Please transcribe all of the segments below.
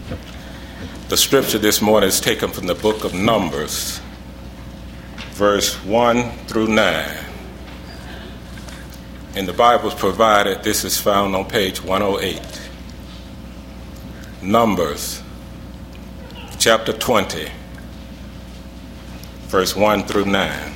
The scripture this morning is taken from the book of Numbers, verse 1 through 9. In the Bibles provided, this is found on page 108. Numbers, chapter 20, verse 1 through 9.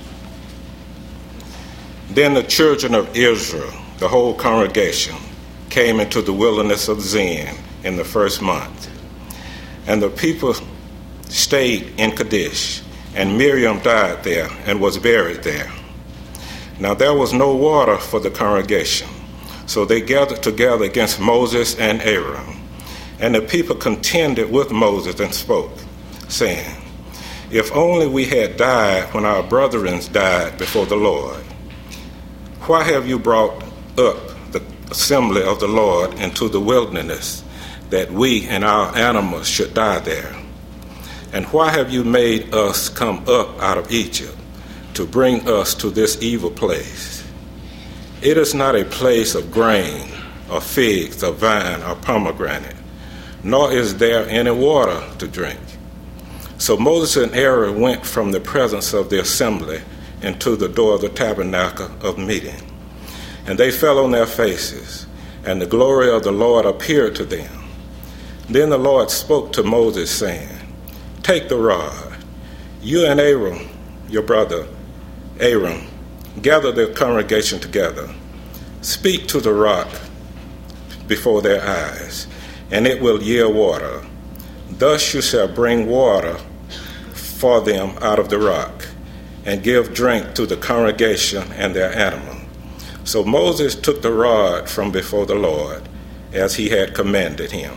Then the children of Israel, the whole congregation, came into the wilderness of Zin in the first month. And the people stayed in Kadesh, and Miriam died there and was buried there. Now there was no water for the congregation, so they gathered together against Moses and Aaron. And the people contended with Moses and spoke, saying, If only we had died when our brethren died before the Lord. Why have you brought up the assembly of the Lord into the wilderness, that we and our animals should die there? And why have you made us come up out of Egypt to bring us to this evil place? It is not a place of grain, or figs, or vine, or pomegranate, nor is there any water to drink. So Moses and Aaron went from the presence of the assembly into the door of the tabernacle of meeting. And they fell on their faces, and the glory of the Lord appeared to them. Then the Lord spoke to Moses, saying, Take the rod, you and Aaron, your brother Aaron, gather the congregation together. Speak to the rock before their eyes, and it will yield water. Thus you shall bring water for them out of the rock, and give drink to the congregation and their animal. So Moses took the rod from before the Lord, as he had commanded him.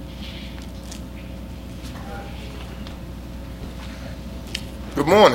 Good morning.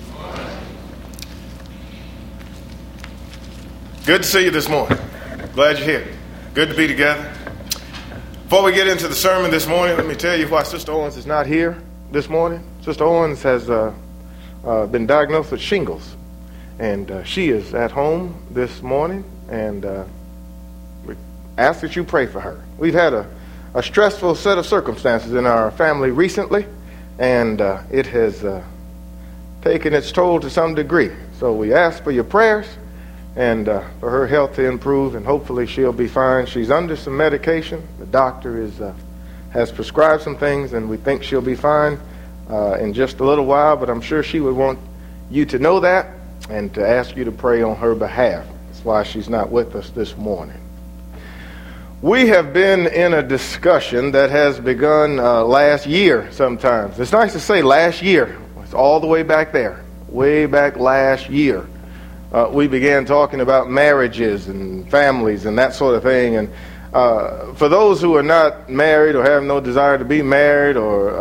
Good to see you this morning. Glad you're here. Good to be together. Before we get into the sermon this morning, let me tell you why Sister Owens is not here this morning. Sister Owens has been diagnosed with shingles, and she is at home this morning, and we ask that you pray for her. We've had a stressful set of circumstances in our family recently, and it has taken its toll to some degree. So we ask for your prayers and for her health to improve, and hopefully she'll be fine. She's under some medication. The doctor has prescribed some things, and we think she'll be fine in just a little while, but I'm sure she would want you to know that and to ask you to pray on her behalf. That's why she's not with us this morning. We have been in a discussion that has begun last year sometimes. It's nice to say last year. It's all the way back there, way back last year. We began talking about marriages and families and that sort of thing. And for those who are not married or have no desire to be married, or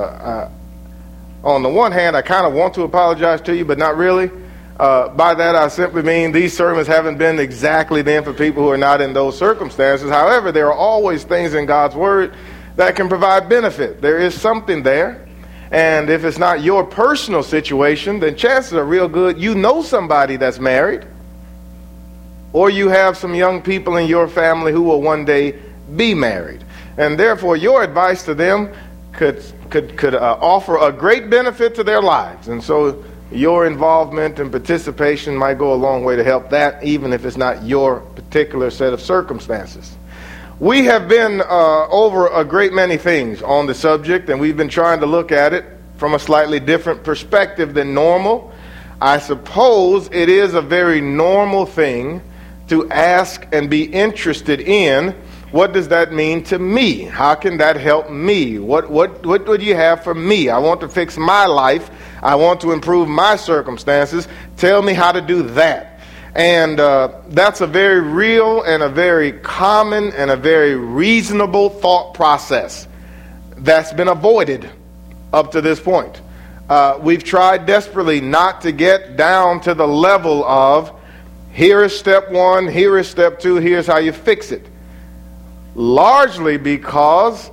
on the one hand, I kind of want to apologize to you, but not really. By that, I simply mean these sermons haven't been exactly then for people who are not in those circumstances. However, there are always things in God's Word that can provide benefit. There is something there. And if it's not your personal situation, then chances are real good you know somebody that's married, or you have some young people in your family who will one day be married. And therefore, your advice to them could offer a great benefit to their lives. And so your involvement and participation might go a long way to help that, even if it's not your particular set of circumstances. We have been over a great many things on the subject, and we've been trying to look at it from a slightly different perspective than normal. I suppose it is a very normal thing to ask and be interested in, what does that mean to me? How can that help me? What would you have for me? I want to fix my life. I want to improve my circumstances. Tell me how to do that. And that's a very real and a very common and a very reasonable thought process that's been avoided up to this point. We've tried desperately not to get down to the level of, here is step one, here is step two, here's how you fix it. Largely because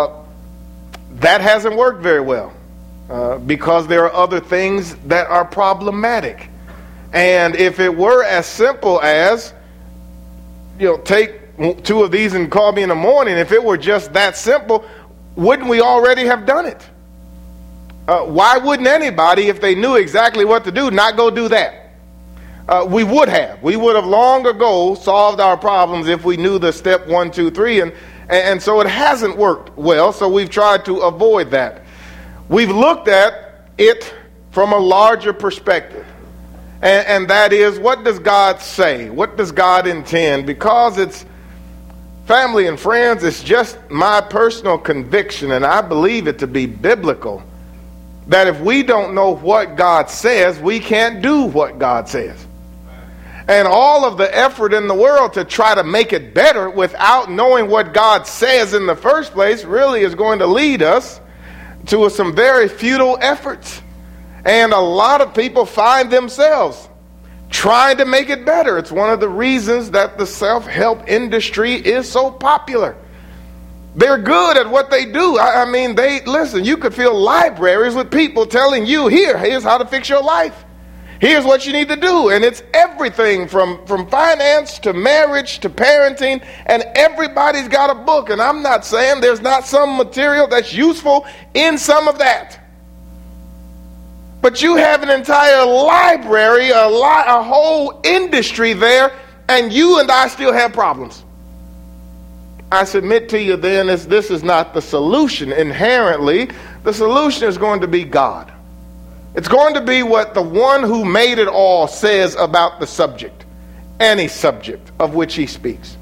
that hasn't worked very well. Because there are other things that are problematic. And if it were as simple as, take 2 of these and call me in the morning, if it were just that simple, wouldn't we already have done it? Why wouldn't anybody, if they knew exactly what to do, not go do that? We would have. We would have long ago solved our problems if we knew the step 1, 2, 3. And so it hasn't worked well, so we've tried to avoid that. We've looked at it from a larger perspective. And that is, what does God say? What does God intend? Because it's family and friends, it's just my personal conviction, and I believe it to be biblical, that if we don't know what God says, we can't do what God says. And all of the effort in the world to try to make it better without knowing what God says in the first place really is going to lead us to some very futile efforts. And a lot of people find themselves trying to make it better. It's one of the reasons that the self-help industry is so popular. They're good at what they do. I mean, listen, you could fill libraries with people telling you, here's how to fix your life. Here's what you need to do. And it's everything from finance to marriage to parenting, and everybody's got a book. And I'm not saying there's not some material that's useful in some of that. But you have an entire library, a whole industry there, and you and I still have problems. I submit to you then, this is not the solution. Inherently, the solution is going to be God. It's going to be what the one who made it all says about the subject, any subject of which he speaks.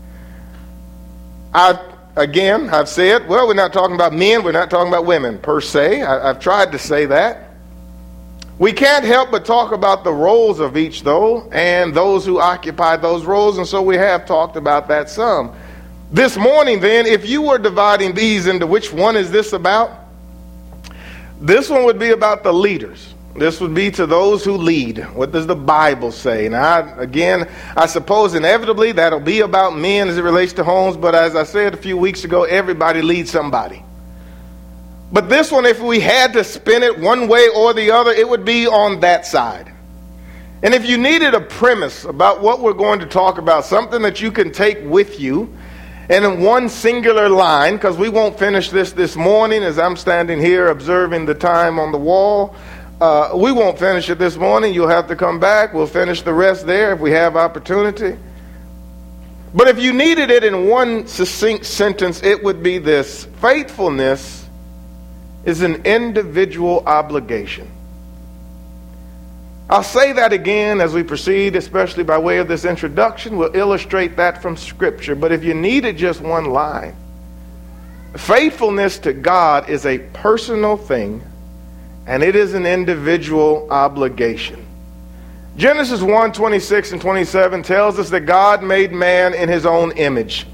I've said, well, we're not talking about men, we're not talking about women per se. I've tried to say that. We can't help but talk about the roles of each, though, and those who occupy those roles, and so we have talked about that some. This morning, then, if you were dividing these into which one is this about, this one would be about the leaders. This would be to those who lead. What does the Bible say? Now, I suppose inevitably that'll be about men as it relates to homes, but as I said a few weeks ago, everybody leads somebody. But this one, if we had to spin it one way or the other, it would be on that side. And if you needed a premise about what we're going to talk about, something that you can take with you, and in one singular line, because we won't finish this morning as I'm standing here observing the time on the wall. We won't finish it this morning. You'll have to come back. We'll finish the rest there if we have opportunity. But if you needed it in one succinct sentence, it would be this: faithfulness is an individual obligation. I'll say that again as we proceed, especially by way of this introduction. We'll illustrate that from Scripture. But if you needed just one line, faithfulness to God is a personal thing, and it is an individual obligation. Genesis 1:26 and 27 tells us that God made man in his own image.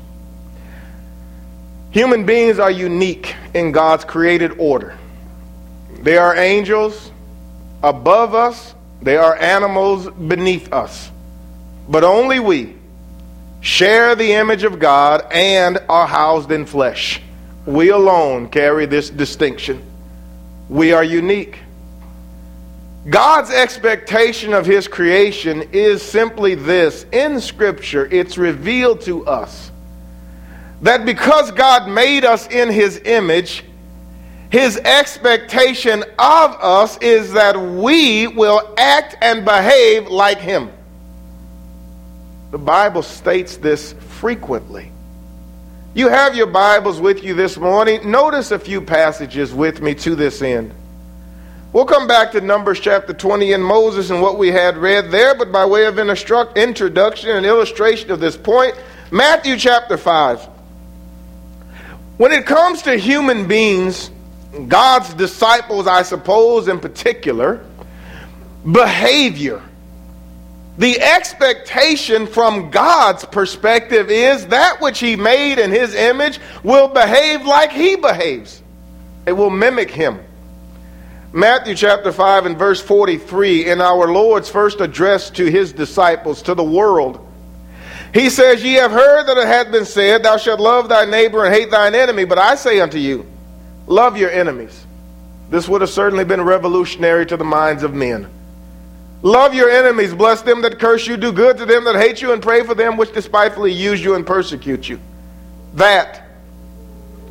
Human beings are unique in God's created order. They are angels above us. They are animals beneath us. But only we share the image of God and are housed in flesh. We alone carry this distinction. We are unique. God's expectation of his creation is simply this. In Scripture, it's revealed to us that because God made us in his image, his expectation of us is that we will act and behave like him. The Bible states this frequently. You have your Bibles with you this morning. Notice a few passages with me to this end. We'll come back to Numbers chapter 20 and Moses and what we had read there, but by way of an introduction and illustration of this point, Matthew chapter 5. When it comes to human beings, God's disciples, I suppose, in particular, behavior, the expectation from God's perspective is that which he made in his image will behave like he behaves. It will mimic him. Matthew chapter 5 and verse 43, in our Lord's first address to his disciples, to the world, he says, "Ye have heard that it hath been said, Thou shalt love thy neighbor and hate thine enemy. But I say unto you, love your enemies." This would have certainly been revolutionary to the minds of men. Love your enemies, bless them that curse you, do good to them that hate you, and pray for them which despitefully use you and persecute you. That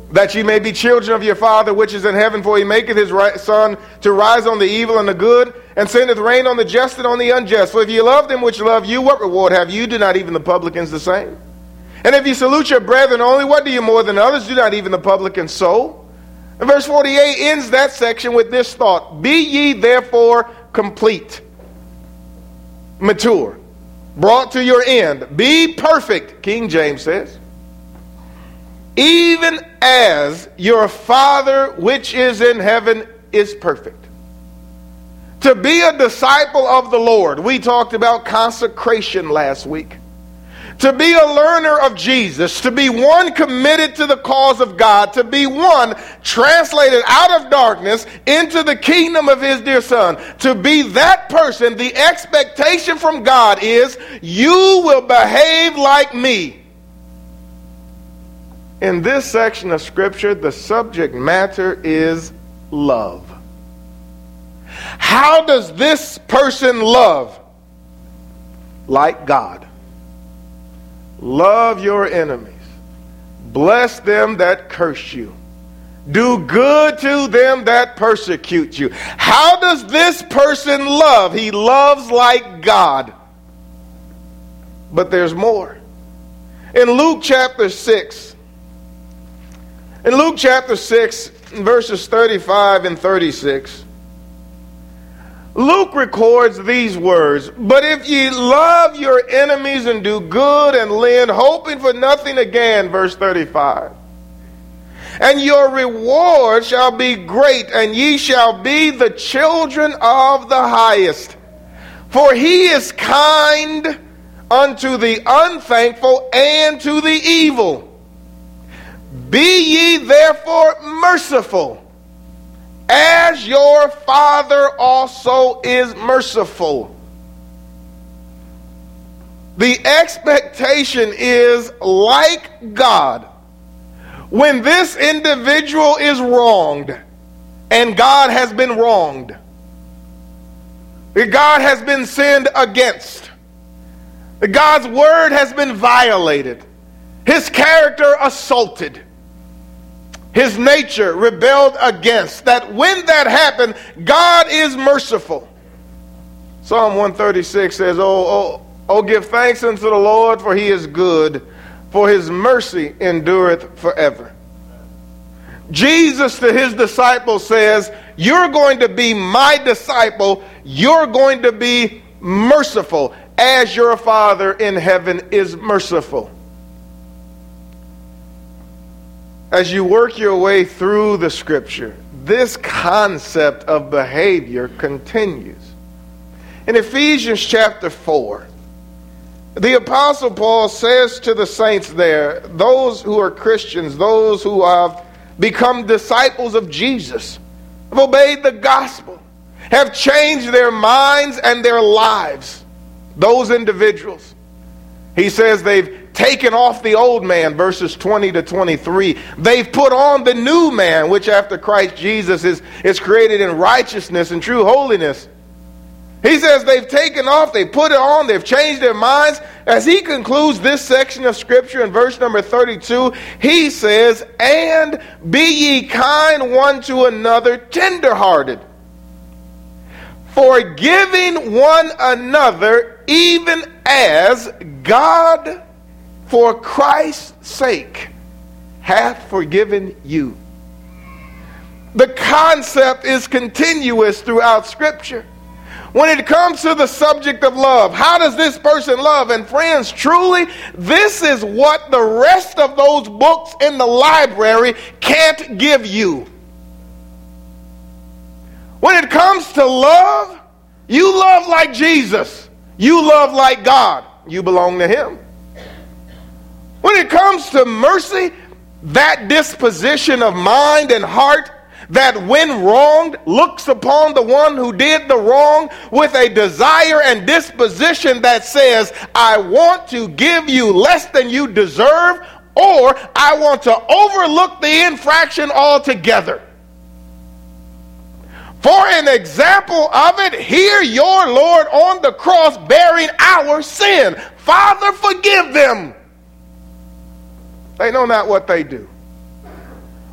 that ye may be children of your Father which is in heaven, for he maketh his sun to rise on the evil and the good, and sendeth rain on the just and on the unjust. For if ye love them which love you, what reward have you? Do not even the publicans the same? And if ye salute your brethren only, what do you more than others? Do not even the publicans so? And verse 48 ends that section with this thought: be ye therefore complete, mature, brought to your end, be perfect, King James says, even as your Father which is in heaven is perfect. To be a disciple of the Lord, we talked about consecration last week. To be a learner of Jesus, to be one committed to the cause of God, to be one translated out of darkness into the kingdom of his dear Son. To be that person, the expectation from God is, you will behave like me. In this section of Scripture, the subject matter is love. How does this person love? Like God. Love your enemies. Bless them that curse you. Do good to them that persecute you. How does this person love? He loves like God. But there's more. In Luke chapter 6, verses 35 and 36, Luke records these words: but if ye love your enemies and do good and lend, hoping for nothing again, verse 35, and your reward shall be great, and ye shall be the children of the highest. For he is kind unto the unthankful and to the evil. Be ye therefore merciful, as your Father also is merciful. The expectation is, like God, when this individual is wronged, and God has been wronged, God has been sinned against, God's word has been violated, his character assaulted, his nature rebelled against, that when that happened, God is merciful. Psalm 136 says, Oh, give thanks unto the Lord, for he is good, for his mercy endureth forever. Jesus to his disciples says, you're going to be my disciple, you're going to be merciful, as your Father in heaven is merciful. As you work your way through the Scripture, this concept of behavior continues. In Ephesians chapter 4, the Apostle Paul says to the saints there, those who are Christians, those who have become disciples of Jesus, have obeyed the gospel, have changed their minds and their lives, those individuals, he says they've taken off the old man, verses 20 to 23. They've put on the new man, which after Christ Jesus is created in righteousness and true holiness. He says they've taken off, they put it on, they've changed their minds. As he concludes this section of Scripture in verse number 32, he says, and be ye kind one to another, tenderhearted, forgiving one another, even as God for Christ's sake hath forgiven you. The concept is continuous throughout Scripture. When it comes to the subject of love, how does this person love? And friends, truly, this is what the rest of those books in the library can't give you. When it comes to love, you love like Jesus. You love like God. You belong to him. When it comes to mercy, that disposition of mind and heart that when wronged looks upon the one who did the wrong with a desire and disposition that says, I want to give you less than you deserve, or I want to overlook the infraction altogether. For an example of it, here your Lord on the cross bearing our sin. Father, forgive them. They know not what they do.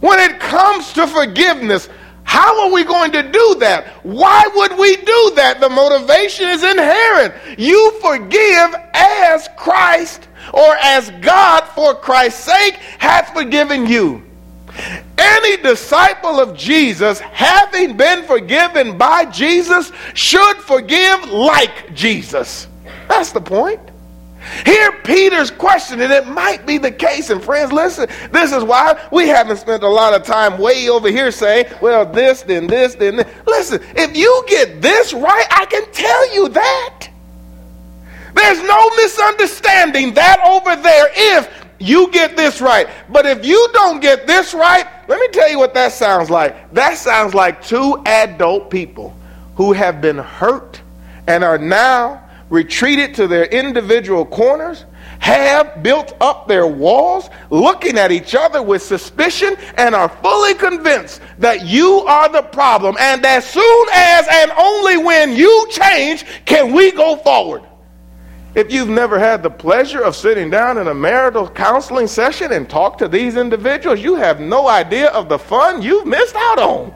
comes to forgiveness, how are we going to do that? Why would we do that? The motivation is inherent. You forgive as Christ, or as God for Christ's sake hath forgiven you. Any disciple of Jesus, having been forgiven by Jesus, should forgive like Jesus. That's the point. Hear Peter's question, and it might be the case. And friends, listen, this is why we haven't spent a lot of time way over here saying, well, this, then this, then this. Listen, if you get this right, I can tell you that. There's no misunderstanding that over there if you get this right. But if you don't get this right, let me tell you what that sounds like. That sounds like two adult people who have been hurt and are now retreated to their individual corners, have built up their walls, looking at each other with suspicion, and are fully convinced that you are the problem. And as soon as and only when you change can we go forward. If you've never had the pleasure of sitting down in a marital counseling session and talk to these individuals, you have no idea of the fun you've missed out on.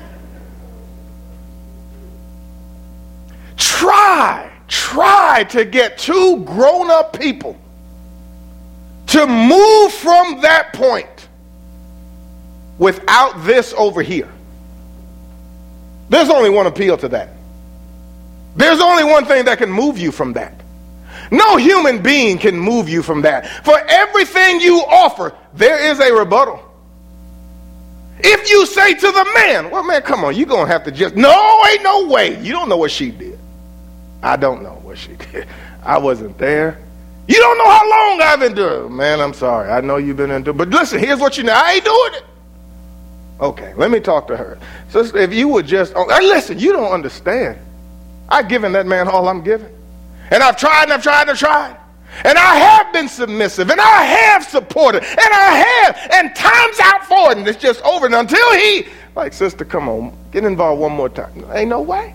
Try to get two grown-up people to move from that point without this over here. There's only one appeal to that. There's only one thing that can move you from that. No human being can move you from that. For everything you offer, there is a rebuttal. If you say to the man, well, man, come on, you're going to have to just, no, ain't no way. You don't know what she did. I don't know what she did. I wasn't there. You don't know how long I've been doing it. Man, I'm sorry. I know you've been into it. But listen, here's what you know. I ain't doing it. Okay, let me talk to her. So if you would just, listen, you don't understand. I've given that man all I'm giving. And I've tried and I've tried and I've tried. And I have been submissive. And I have supported. And I have. And time's out for it. And it's just over. And until he, like, sister, come on, get involved one more time. Ain't no way.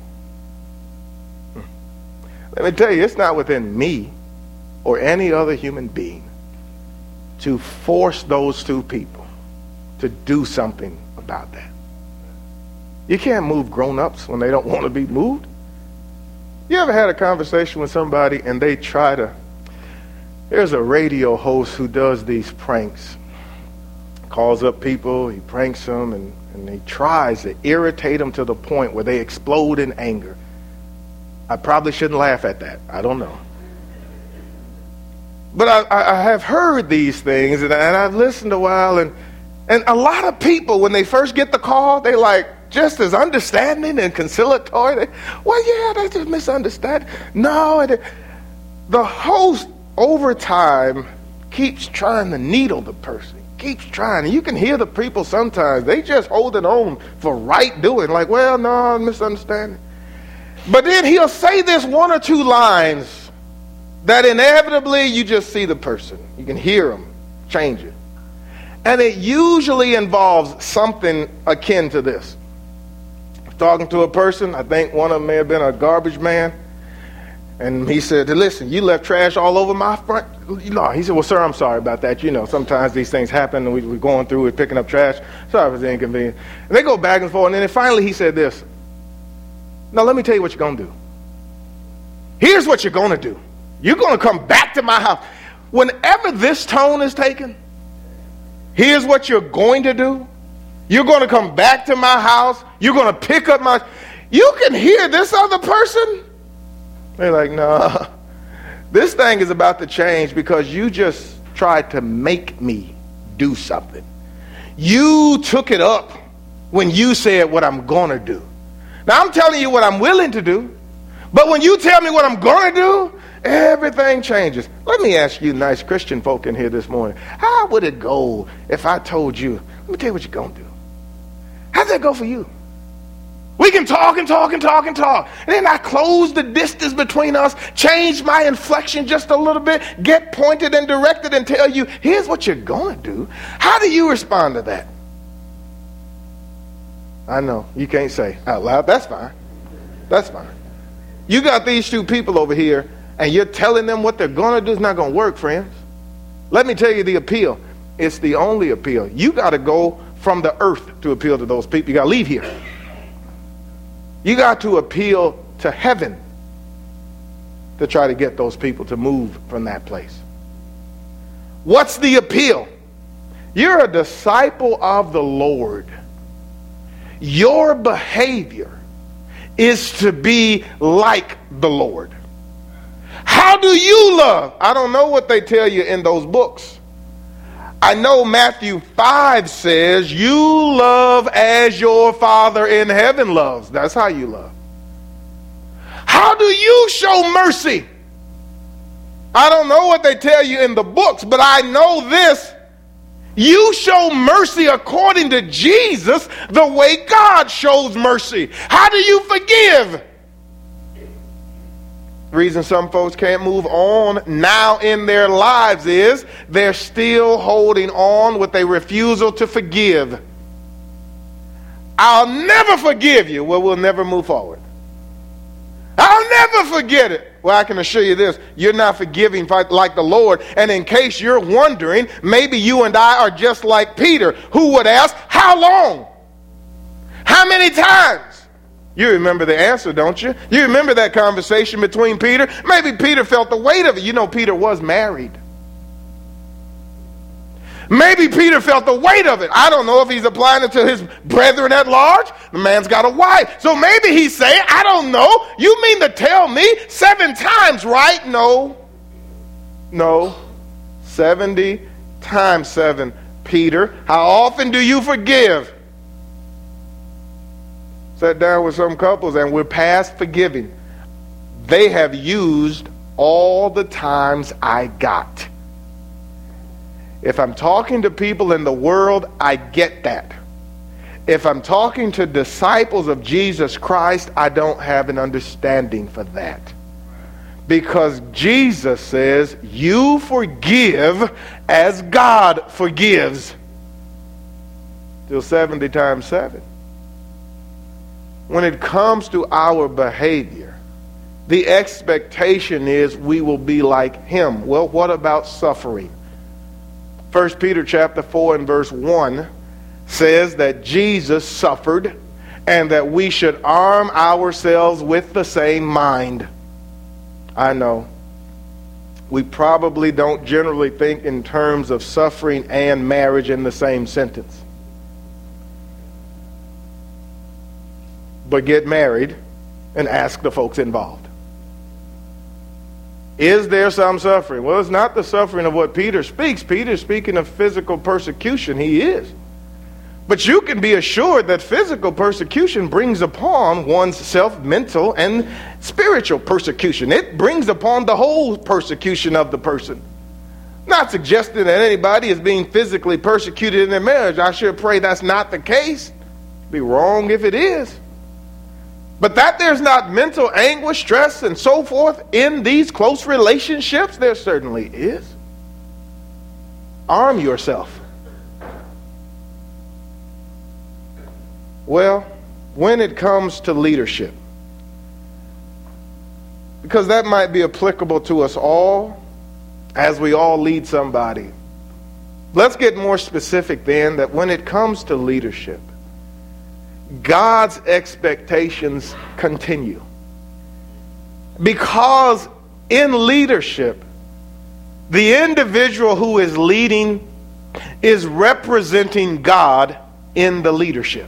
Let me tell you, it's not within me or any other human being to force those two people to do something about that. You can't move grown-ups when they don't want to be moved. You ever had a conversation with somebody and they try to... There's a radio host who does these pranks. Calls up people, he pranks them, and he tries to irritate them to the point where they explode in anger. I probably shouldn't laugh at that. I don't know. But I have heard these things, and I've listened a while, and a lot of people, when they first get the call, they like just as understanding and conciliatory. Well, yeah, that's just misunderstanding. No, the host over time keeps trying to needle the person. Keeps trying. And you can hear the people sometimes, they just holding on for right doing. Like, well, no, misunderstanding. But then he'll say this one or two lines that inevitably you just see the person. You can hear them change it. And it usually involves something akin to this. Talking to a person, I think one of them may have been a garbage man. And he said, listen, you left trash all over my front. No, he said, well, sir, I'm sorry about that. You know, sometimes these things happen and we're going through it, picking up trash. Sorry if it's inconvenient. And they go back and forth. And then finally he said this. Now, let me tell you what you're going to do. Here's what you're going to do. You're going to come back to my house. Whenever this tone is taken, here's what you're going to do. You're going to come back to my house. You're going to pick up my... You can hear this other person. They're like, no, this thing is about to change because you just tried to make me do something. You took it up when you said what I'm going to do. Now, I'm telling you what I'm willing to do, but when you tell me what I'm going to do, everything changes. Let me ask you nice Christian folk in here this morning, how would it go if I told you, let me tell you what you're going to do. How'd that go for you? We can talk and talk and talk and talk. And then I close the distance between us, change my inflection just a little bit, get pointed and directed and tell you, here's what you're going to do. How do you respond to that? I know, you can't say out loud. That's fine. That's fine. You got these two people over here, and you're telling them what they're going to do. It's not going to work, friends. Let me tell you the appeal. It's the only appeal. You got to go from the earth to appeal to those people. You got to leave here. You got to appeal to heaven to try to get those people to move from that place. What's the appeal? You're a disciple of the Lord. Your behavior is to be like the Lord. How do you love? I don't know what they tell you in those books. I know Matthew 5 says, you love as your Father in heaven loves. That's how you love. How do you show mercy? I don't know what they tell you in the books, but I know this. You show mercy according to Jesus, the way God shows mercy. How do you forgive? The reason some folks can't move on now in their lives is they're still holding on with a refusal to forgive. I'll never forgive you. Well, we'll never move forward. I'll never forget it. Well, I can assure you this. You're not forgiving like the Lord. And in case you're wondering, maybe you and I are just like Peter, who would ask, how long? How many times? You remember the answer, don't you? You remember that conversation between Peter? Maybe Peter felt the weight of it. You know, Peter was married. Maybe Peter felt the weight of it. I don't know if he's applying it to his brethren at large. The man's got a wife. So maybe he's saying, I don't know. You mean to tell me 7 times, right? No. 70 times 7, Peter. How often do you forgive? Sat down with some couples and we're past forgiving. They have used all the times I got. If I'm talking to people in the world, I get that. If I'm talking to disciples of Jesus Christ, I don't have an understanding for that. Because Jesus says, you forgive as God forgives. Till 70 times 7. When it comes to our behavior, the expectation is we will be like him. Well, what about suffering? 1 Peter chapter 4 and verse 1 says that Jesus suffered and that we should arm ourselves with the same mind. I know. We probably don't generally think in terms of suffering and marriage in the same sentence. But get married and ask the folks involved. Is there some suffering? Well, it's not the suffering of what Peter speaks. Peter's speaking of physical persecution. He is. But you can be assured that physical persecution brings upon one's self mental and spiritual persecution. It brings upon the whole persecution of the person. Not suggesting that anybody is being physically persecuted in their marriage. I sure pray that's not the case. It'd be wrong if it is. But that there's not mental anguish, stress, and so forth in these close relationships, there certainly is. Arm yourself. Well, when it comes to leadership, because that might be applicable to us all as we all lead somebody. Let's get more specific then that when it comes to leadership, God's expectations continue. Because in leadership, the individual who is leading is representing God in the leadership.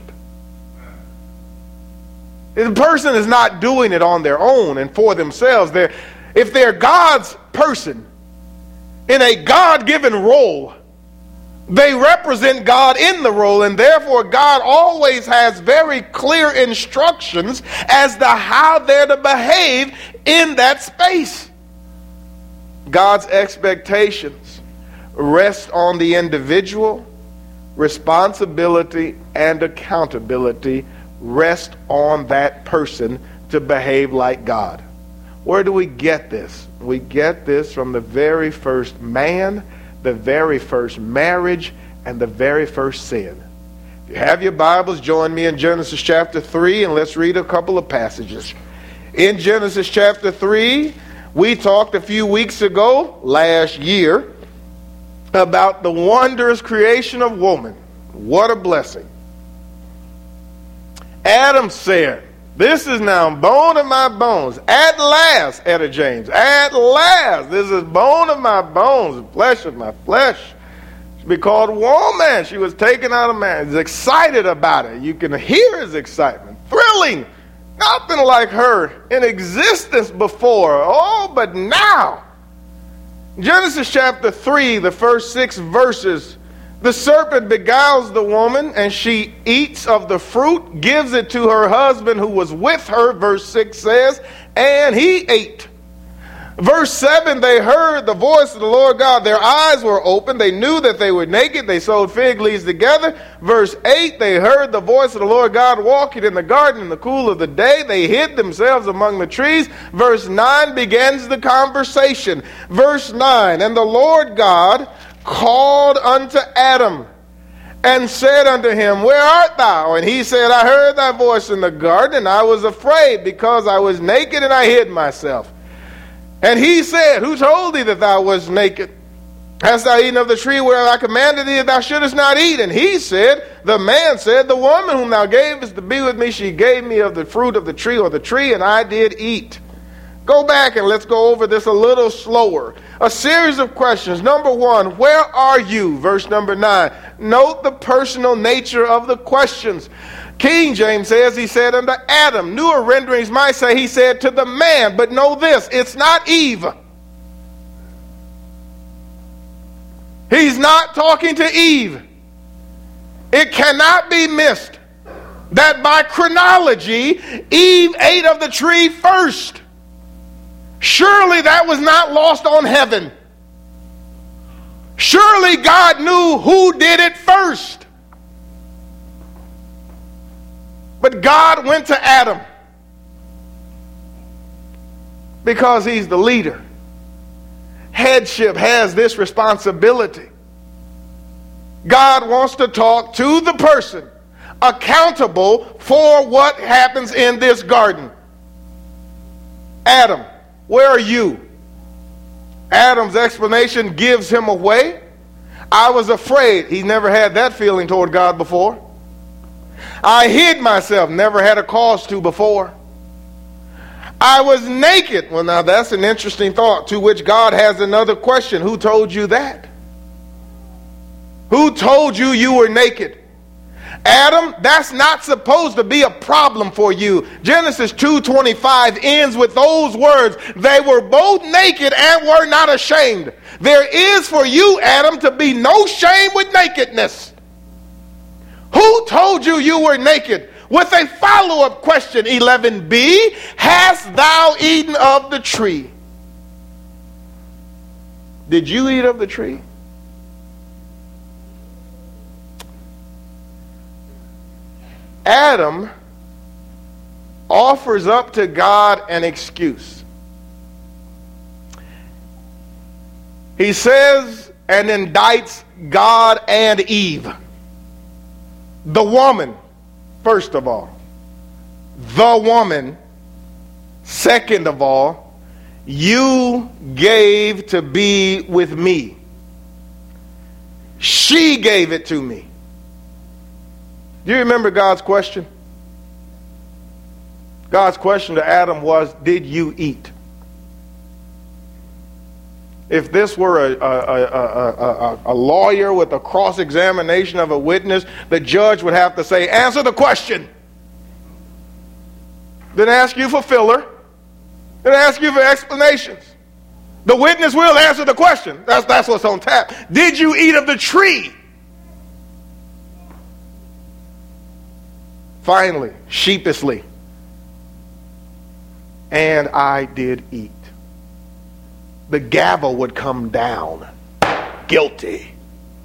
The person is not doing it on their own and for themselves. If they're God's person in a God-given role, they represent God in the role, and therefore God always has very clear instructions as to how they're to behave in that space. God's expectations rest on the individual. Responsibility and accountability rest on that person to behave like God. Where do we get this? We get this from the very first man, the very first marriage, and the very first sin. If you have your Bibles, join me in Genesis chapter 3, and let's read a couple of passages. In Genesis chapter 3, we talked a few weeks ago, last year, about the wondrous creation of woman. What a blessing. Adam said, this is now bone of my bones. At last, Etta James, at last, this is bone of my bones, flesh of my flesh. She'll be called woman. She was taken out of man. He's excited about it. You can hear his excitement. Thrilling. Nothing like her in existence before. Oh, but now. Genesis chapter 3, the first 6 verses. The serpent beguiles the woman, and she eats of the fruit, gives it to her husband who was with her, verse 6 says, and he ate. Verse 7, they heard the voice of the Lord God. Their eyes were open. They knew that they were naked. They sewed fig leaves together. Verse 8, they heard the voice of the Lord God walking in the garden in the cool of the day. They hid themselves among the trees. Verse 9 begins the conversation. Verse 9, and the Lord God called unto Adam and said unto him, where art thou? And he said, I heard thy voice in the garden, and I was afraid because I was naked and I hid myself. And he said, who told thee that thou wast naked? Hast thou eaten of the tree where I commanded thee that thou shouldest not eat? And he said, the man said, the woman whom thou gavest to be with me, she gave me of the fruit of the tree, or the tree, and I did eat. Go back and let's go over this a little slower. A series of questions. Number 1, where are you? Verse number 9. Note the personal nature of the questions. King James says he said unto Adam. Newer renderings might say he said to the man. But know this, it's not Eve. He's not talking to Eve. It cannot be missed that by chronology, Eve ate of the tree first. Surely that was not lost on heaven. Surely God knew who did it first. But God went to Adam because he's the leader. Headship has this responsibility. God wants to talk to the person accountable for what happens in this garden. Adam, where are you? Adam's explanation gives him away. I was afraid. He never had that feeling toward God before. I hid myself. Never had a cause to before. I was naked. Well, now that's an interesting thought, to which God has another question. Who told you that? Who told you you were naked? Adam, that's not supposed to be a problem for you. Genesis 2:25 ends with those words. They were both naked and were not ashamed. There is for you, Adam, to be no shame with nakedness. Who told you you were naked? With a follow-up question, 11b, hast thou eaten of the tree? Did you eat of the tree? Adam offers up to God an excuse. He says and indicts God and Eve. The woman, first of all. The woman, second of all. You gave to be with me. She gave it to me. Do you remember God's question? God's question to Adam was, did you eat? If this were a lawyer with a cross-examination of a witness, the judge would have to say, answer the question. Then ask you for filler. Then ask you for explanations. The witness will answer the question. That's what's on tap. Did you eat of the tree? Finally, sheepishly, and I did eat. The gavel would come down. Guilty.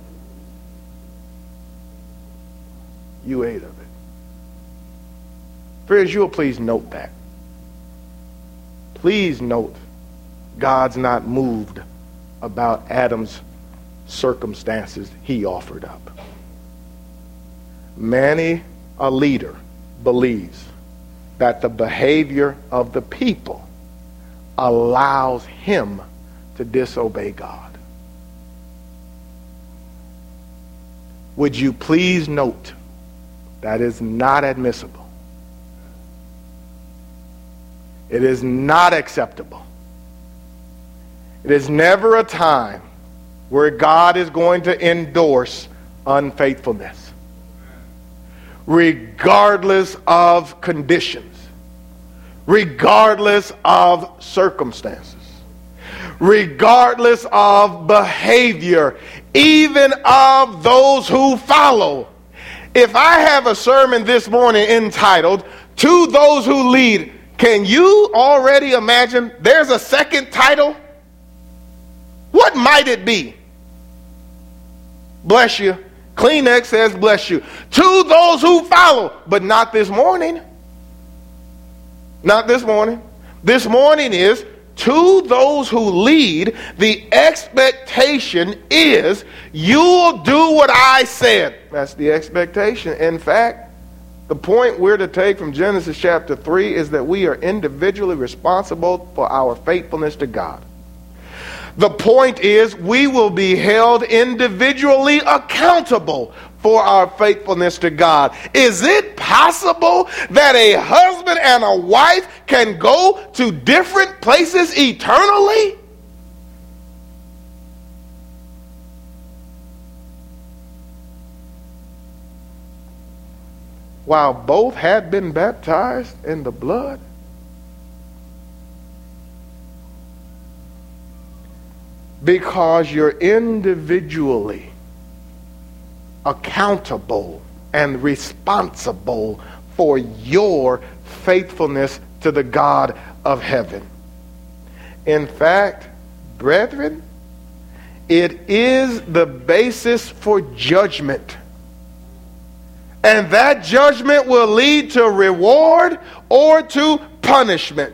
You ate of it. Friends, you will please note that. Please note, God's not moved about Adam's circumstances he offered up. Many a leader believes that the behavior of the people allows him to disobey God. would you please note that is not admissible. It is not acceptable. It is never a time where God is going to endorse unfaithfulness, regardless of conditions, regardless of circumstances, regardless of behavior, even of those who follow. If I have a sermon this morning entitled, "To Those Who Lead," can you already imagine there's a second title? What might it be? Bless you. Kleenex says bless you. To those who follow, but not this morning. Not this morning. This morning is to those who lead. The expectation is you'll do what I said. That's the expectation. In fact, the point we're to take from Genesis chapter 3 is that we are individually responsible for our faithfulness to God. The point is we will be held individually accountable for our faithfulness to God. Is it possible that a husband and a wife can go to different places eternally? While both had been baptized in the blood? Because you're individually accountable and responsible for your faithfulness to the God of heaven. In fact, brethren, it is the basis for judgment. And that judgment will lead to reward or to punishment.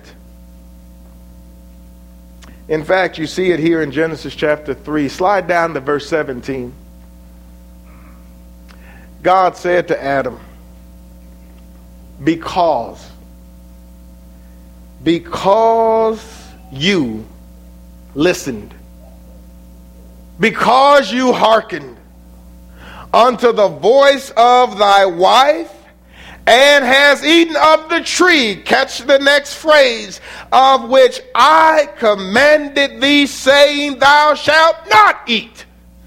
In fact, you see it here in Genesis chapter 3. Slide down to verse 17. God said to Adam, because you listened, because you hearkened unto the voice of thy wife, and has eaten of the tree, catch the next phrase, of which I commanded thee, saying, thou shalt not eat.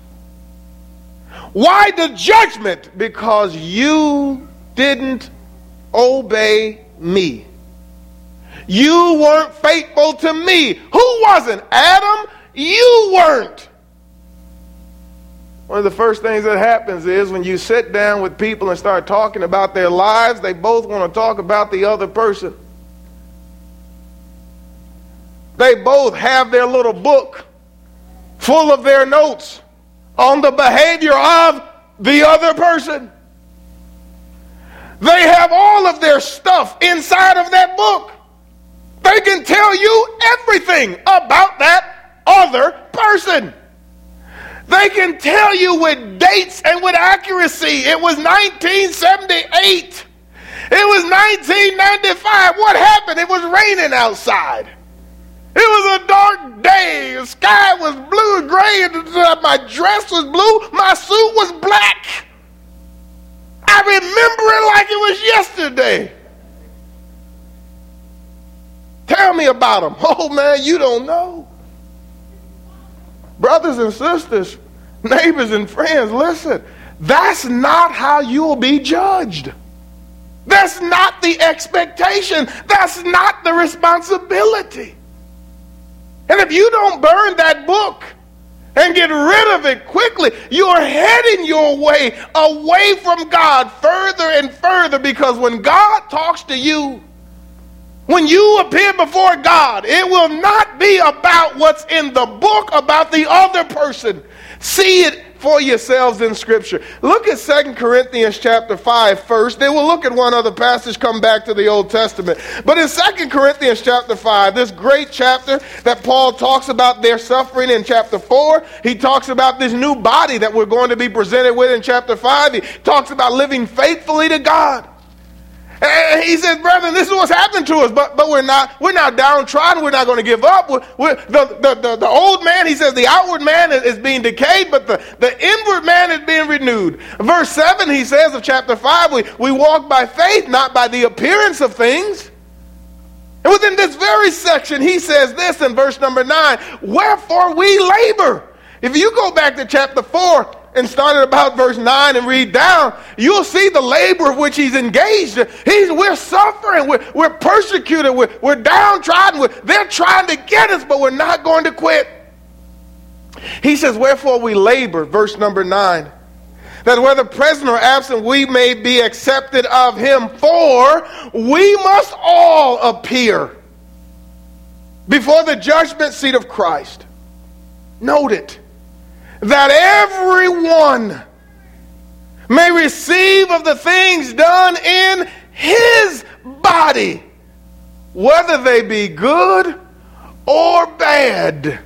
Why the judgment? Because you didn't obey me. You weren't faithful to me. Who wasn't? Adam, you weren't. One of the first things that happens is when you sit down with people and start talking about their lives, they both want to talk about the other person. They both have their little book full of their notes on the behavior of the other person. They have all of their stuff inside of that book. They can tell you everything about that other person. They can tell you with dates and with accuracy. It was 1978. It was 1995. What happened? It was raining outside. It was a dark day. The sky was blue and gray. And my dress was blue. My suit was black. I remember it like it was yesterday. Tell me about them. Oh, man, you don't know. Brothers and sisters, neighbors and friends, listen. That's not how you'll be judged. That's not the expectation. That's not the responsibility. And if you don't burn that book and get rid of it quickly, you're heading your way away from God further and further, because when God talks to you, when you appear before God, it will not be about what's in the book, about the other person. See it for yourselves in Scripture. Look at 2 Corinthians chapter 5 first. Then we'll look at one other passage, come back to the Old Testament. But in 2 Corinthians chapter 5, this great chapter that Paul talks about their suffering in chapter 4, he talks about this new body that we're going to be presented with in chapter 5. He talks about living faithfully to God. And he says, brethren, this is what's happened to us, but we're not downtrodden. We're not going to give up. The old man, he says, the outward man is being decayed, but the inward man is being renewed. Verse 7, he says of chapter 5, we walk by faith, not by the appearance of things. And within this very section, he says this in verse number 9, wherefore we labor. If you go back to chapter 4, and start at about verse 9 and read down, you'll see the labor of which he's engaged. We're suffering. We're persecuted. We're downtrodden. They're trying to get us, but we're not going to quit. He says, wherefore we labor, verse number 9, that whether present or absent, we may be accepted of him. For we must all appear before the judgment seat of Christ. Note it. That everyone may receive of the things done in his body, whether they be good or bad.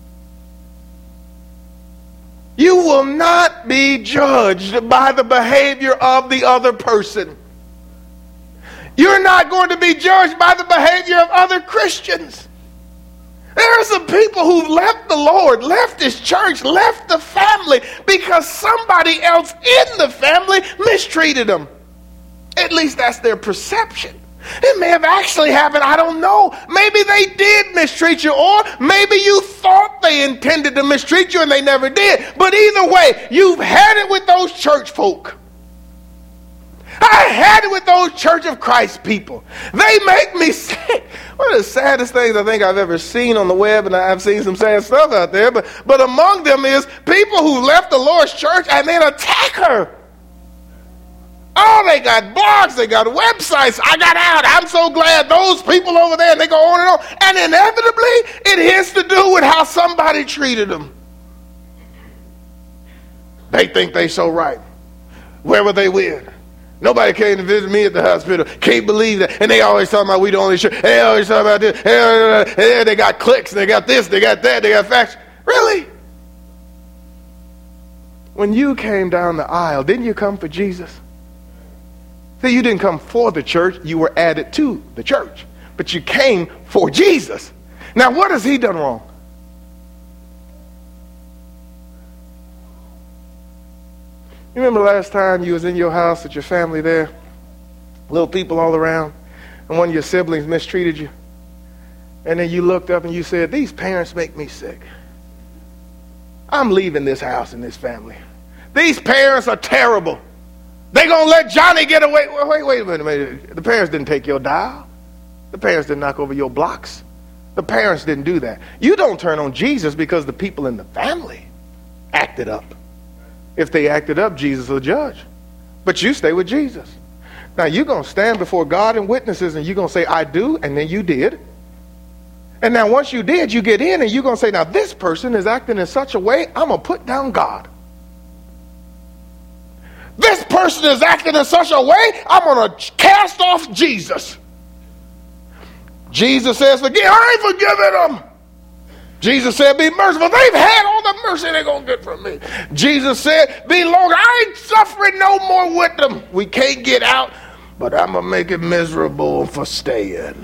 You will not be judged by the behavior of the other person. You're not going to be judged by the behavior of other Christians. There are some people who've left the Lord, left his church, left the family because somebody else in the family mistreated them. At least that's their perception. It may have actually happened, I don't know. Maybe they did mistreat you, or maybe you thought they intended to mistreat you and they never did. But either way, you've had it with those church folk. I had it with those Church of Christ people. They make me sick. One of the saddest things I think I've ever seen on the web, and I've seen some sad stuff out there, but among them is people who left the Lord's church and then attack her. Oh, they got blogs, they got websites. I got out. I'm so glad those people over there, and they go on and on. And inevitably, it has to do with how somebody treated them. They think they so right. Where were they with? Nobody came to visit me at the hospital. Can't believe that. And they always talking about we the only church. They always talking about this. They got clicks. They got this. They got that. They got facts. Really? When you came down the aisle, didn't you come for Jesus? See, you didn't come for the church. You were added to the church. But you came for Jesus. Now, what has he done wrong? You remember last time you was in your house with your family there? Little people all around. And one of your siblings mistreated you. And then you looked up and you said, these parents make me sick. I'm leaving this house and this family. These parents are terrible. They gonna let Johnny get away. Wait a minute. The parents didn't take your dial. The parents didn't knock over your blocks. The parents didn't do that. You don't turn on Jesus because the people in the family acted up. If they acted up, Jesus will judge. But you stay with Jesus. Now you're going to stand before God and witnesses and you're going to say, I do, and then you did. And now once you did, you get in and you're going to say, now this person is acting in such a way, I'm going to put down God. This person is acting in such a way, I'm going to cast off Jesus. Jesus says, forgive. I ain't forgiving them. Jesus said, be merciful. They've had all the mercy they're going to get from me. Jesus said, be long. I ain't suffering no more with them. We can't get out, but I'm going to make it miserable for staying.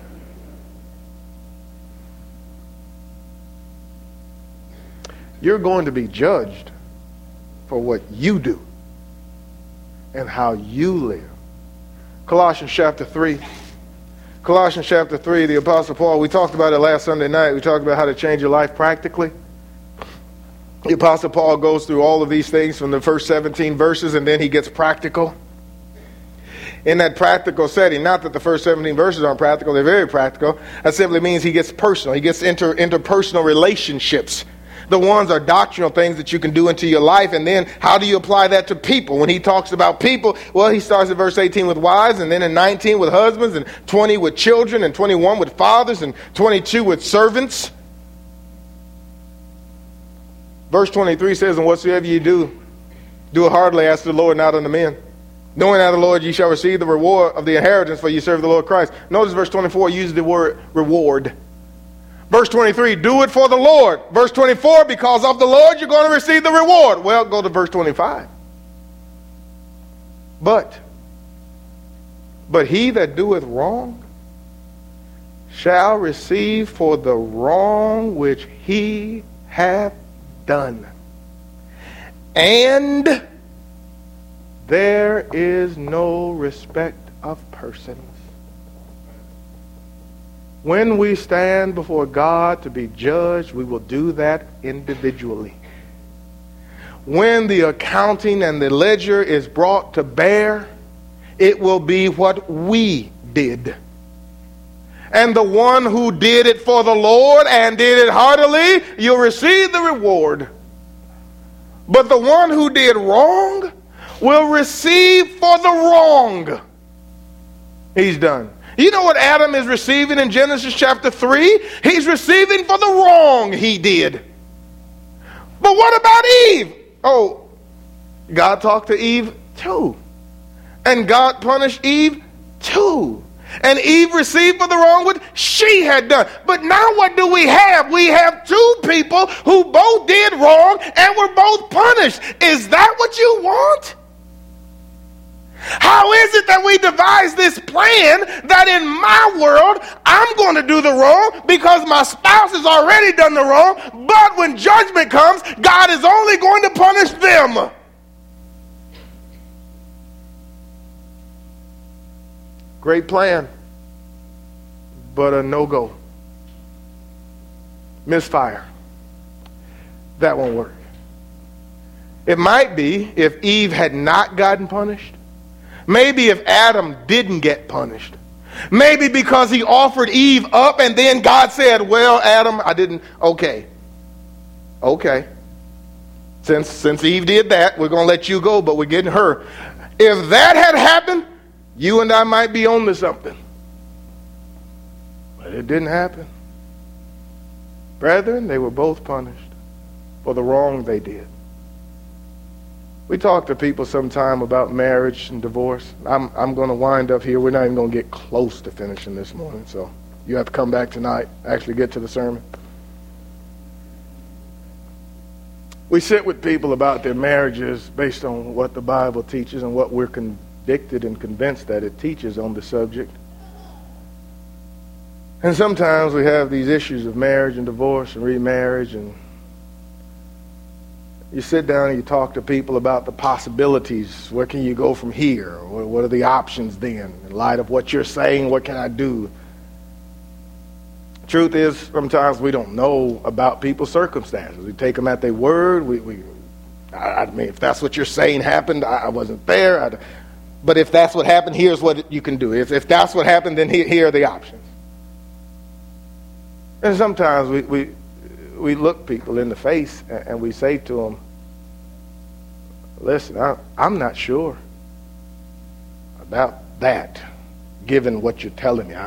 You're going to be judged for what you do and how you live. Colossians chapter 3. Colossians chapter 3, the Apostle Paul, we talked about it last Sunday night. We talked about how to change your life practically. The Apostle Paul goes through all of these things from the first 17 verses, and then he gets practical. In that practical setting, not that the first 17 verses aren't practical, they're very practical. That simply means he gets personal. He gets interpersonal relationships. The ones are doctrinal things that you can do into your life. And then how do you apply that to people? When he talks about people, well, he starts at verse 18 with wives, and then in 19 with husbands, and 20 with children, and 21 with fathers, and 22 with servants. Verse 23 says, and whatsoever you do, do it heartily as to the Lord, not unto men. Knowing that the Lord ye shall receive the reward of the inheritance, for ye serve the Lord Christ. Notice verse 24 uses the word reward. Verse 23, do it for the Lord. Verse 24, because of the Lord you're going to receive the reward. Well, go to verse 25. But But he that doeth wrong shall receive for the wrong which he hath done. And there is no respect of persons. When we stand before God to be judged, we will do that individually. When the accounting and the ledger is brought to bear, it will be what we did. And the one who did it for the Lord and did it heartily, you'll receive the reward. But the one who did wrong will receive for the wrong he's done. You know what Adam is receiving in Genesis chapter 3? He's receiving for the wrong he did. But what about Eve? Oh, God talked to Eve too. And God punished Eve too. And Eve received for the wrong what she had done. But now what do we have? We have two people who both did wrong and were both punished. Is that what you want? How is it that we devise this plan that in my world I'm going to do the wrong because my spouse has already done the wrong, but when judgment comes, God is only going to punish them? Great plan, but a no-go. Misfire. That won't work. It might be if Eve had not gotten punished. Maybe if Adam didn't get punished. Maybe because he offered Eve up and then God said, well, Adam, I didn't. Okay. Since Eve did that, we're going to let you go, but we're getting her. If that had happened, you and I might be on to something. But it didn't happen. Brethren, they were both punished for the wrong they did. We talk to people sometime about marriage and divorce. I'm going to wind up here. We're not even going to get close to finishing this morning, so you have to come back tonight, actually get to the sermon. We sit with people about their marriages based on what the Bible teaches and what we're convicted and convinced that it teaches on the subject. And sometimes we have these issues of marriage and divorce and remarriage, and you sit down and you talk to people about the possibilities. Where can you go from here? What are the options then? In light of what you're saying, what can I do? Truth is, sometimes we don't know about people's circumstances. We take them at their word. I mean, if that's what you're saying happened, I wasn't there. But if that's what happened, here's what you can do. If that's what happened, then here are the options. And sometimes we look people in the face and we say to them, listen, I'm not sure about that, given what you're telling me.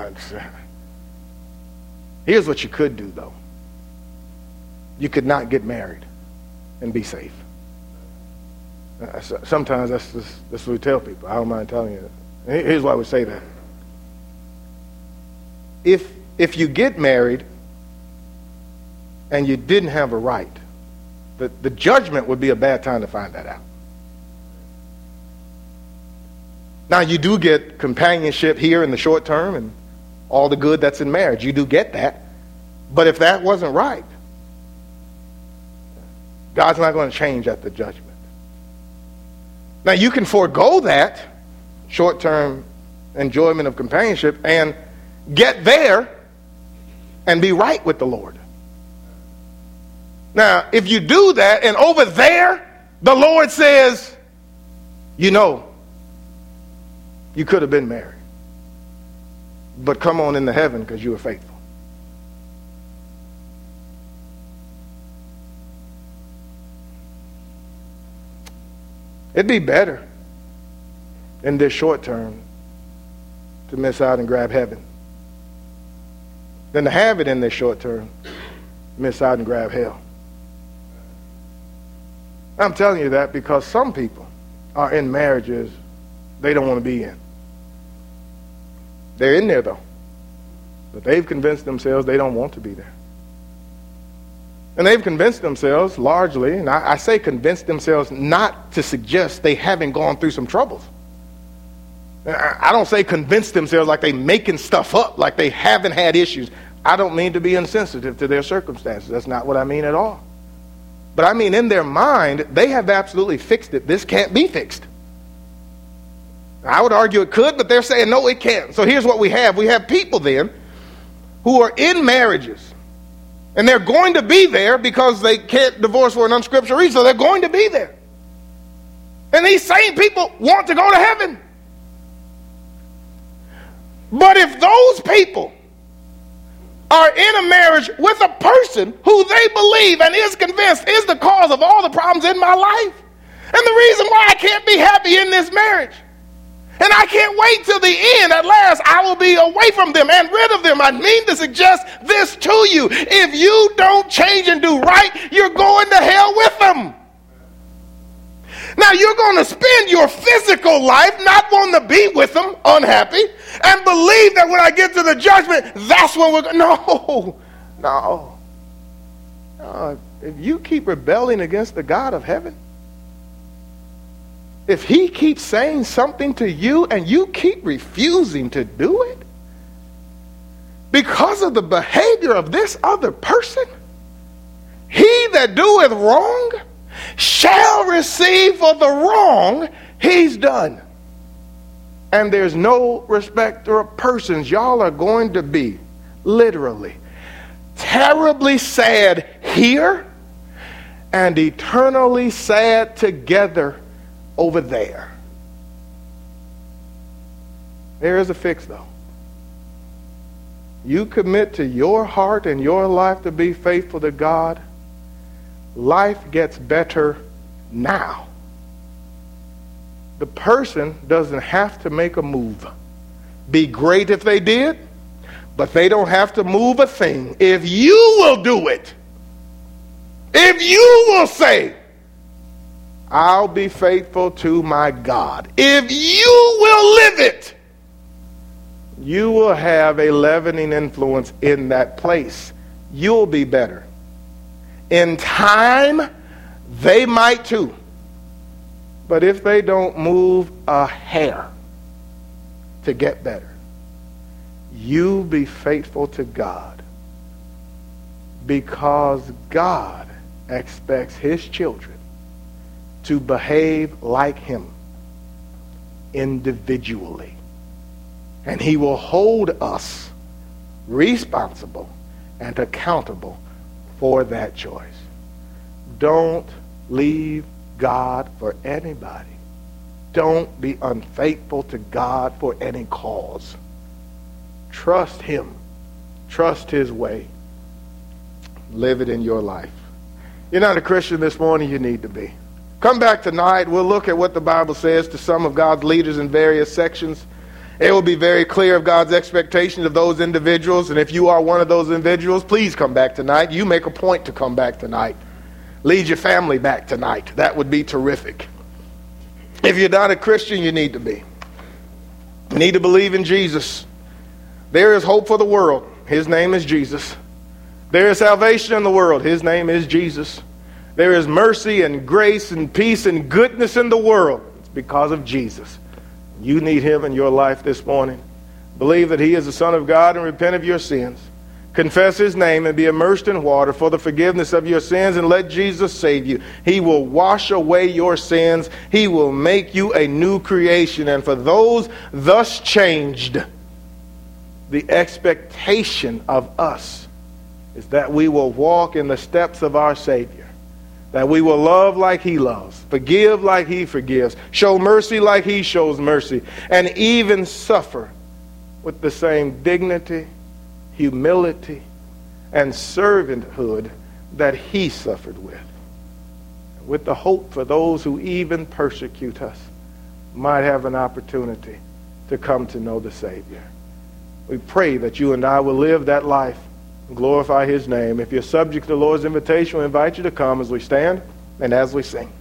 Here's what you could do, though. You could not get married and be safe. Sometimes that's what we tell people. I don't mind telling you that. Here's why we say that. If you get married and you didn't have a right, the judgment would be a bad time to find that out. Now, you do get companionship here in the short term and all the good that's in marriage. You do get that. But if that wasn't right, God's not going to change at the judgment. Now, you can forego that short-term enjoyment of companionship and get there and be right with the Lord. Now, if you do that and over there, the Lord says, you could have been married. But come on into heaven because you were faithful. It'd be better in this short term to miss out and grab heaven than to have it in this short term, miss out and grab hell. I'm telling you that because some people are in marriages they don't want to be in. They're in there, though. But they've convinced themselves they don't want to be there. And they've convinced themselves largely, and I say convinced themselves not to suggest they haven't gone through some troubles. I don't say convince themselves like they making stuff up, like they haven't had issues. I don't mean to be insensitive to their circumstances. That's not what I mean at all. But I mean in their mind, they have absolutely fixed it. This can't be fixed. I would argue it could, but they're saying, no, it can't. So here's what we have. We have people then who are in marriages. And they're going to be there because they can't divorce for an unscriptural reason. So they're going to be there. And these same people want to go to heaven. But if those people are in a marriage with a person who they believe and is convinced is the cause of all the problems in my life, and the reason why I can't be happy in this marriage, and I can't wait till the end, at last I will be away from them and rid of them. I mean to suggest this to you. If you don't change and do right, you're going to hell with them. Now you're going to spend your physical life not wanting to be with them, unhappy, and believe that when I get to the judgment, that's when we're going. No. If you keep rebelling against the God of heaven, if he keeps saying something to you and you keep refusing to do it because of the behavior of this other person, he that doeth wrong shall receive for the wrong he's done. And there's no respecter of persons. Y'all are going to be literally terribly sad here and eternally sad together over there. There is a fix, though. You commit to your heart and your life to be faithful to God, life gets better now. The person doesn't have to make a move. Be great if they did, but they don't have to move a thing. If you will do it, if you will say, I'll be faithful to my God, if you will live it, you will have a leavening influence in that place. You'll be better. In time, they might too. But if they don't move a hair to get better, you be faithful to God, because God expects his children to behave like him individually. And he will hold us responsible and accountable for that choice. Don't leave God for anybody. Don't be unfaithful to God for any cause. Trust him. Trust his way. Live it in your life. You're not a Christian this morning, you need to be. Come back tonight. We'll look at what the Bible says to some of God's leaders in various sections. It will be very clear of God's expectations of those individuals. And if you are one of those individuals, please come back tonight. You make a point to come back tonight. Lead your family back tonight. That would be terrific. If you're not a Christian, you need to be. You need to believe in Jesus. There is hope for the world. His name is Jesus. There is salvation in the world. His name is Jesus. There is mercy and grace and peace and goodness in the world. It's because of Jesus. You need him in your life this morning. Believe that he is the Son of God and repent of your sins. Confess his name and be immersed in water for the forgiveness of your sins, and let Jesus save you. He will wash away your sins. He will make you a new creation. And for those thus changed, the expectation of us is that we will walk in the steps of our Savior. That we will love like he loves, forgive like he forgives, show mercy like he shows mercy, and even suffer with the same dignity, humility, and servanthood that he suffered with the hope for those who even persecute us might have an opportunity to come to know the Savior. We pray that you and I will live that life, glorify his name. If you're subject to the Lord's invitation, we invite you to come as we stand and as we sing.